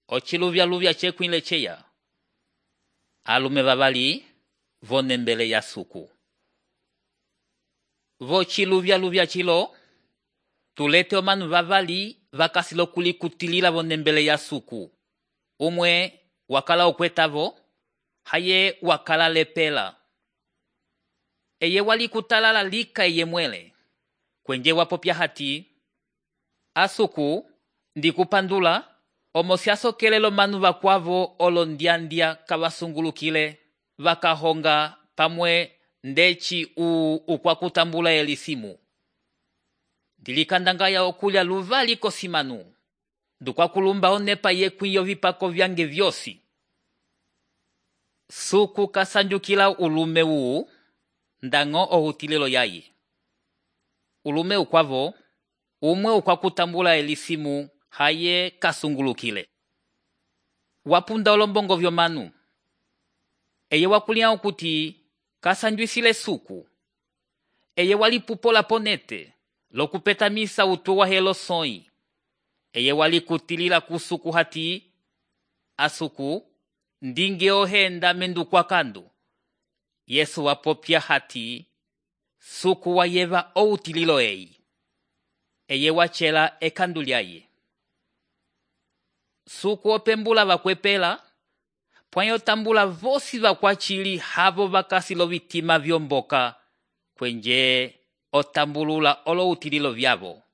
ochiluvya chekwile cheya. Alume vavali vonembele ya suku. Vochiluvya chilo, tulete omanu vavali vakasilo kulikutilila vonembele ya suku. Umwe wakala okwetavo, haye wakala lepela. Eye wali kutalala lika eye mwele. Kwenje wapopya hati, asuku ndikupandula omosiaso kelelo manu vakwavo olondiandia kavasungulukile vakahonga pamwe ndechi ukwakutambula elisimu. Ndilikandanga ya okulya luvali kosimanu. Ndukwakulumba onepa yekwiyo vipako vyange vyosi. Suku kasanjukila ulume uu, ndango ohutilelo yayi. Ulume ukwavo, umwe ukwakutambula elisimu haye kasungulukile. Wapunda olombongo vyomanu. Eye wakulia ukuti kasanjuisile suku. Eye walipupola ponete, lokupetamisa utuwa helo soi. Eye walikutilila kusuku hati, asuku, ndinge ohenda mendu kwa kandu. Yesu wapopya hati, suku wayeva outililo eyi. Eye wachela ekanduliaye. Suku opembula vakwepela, pwanyo tambula vosi vakwachili havo vakasilo vitima vyomboka, kwenje otambulula olo utililo vyavo.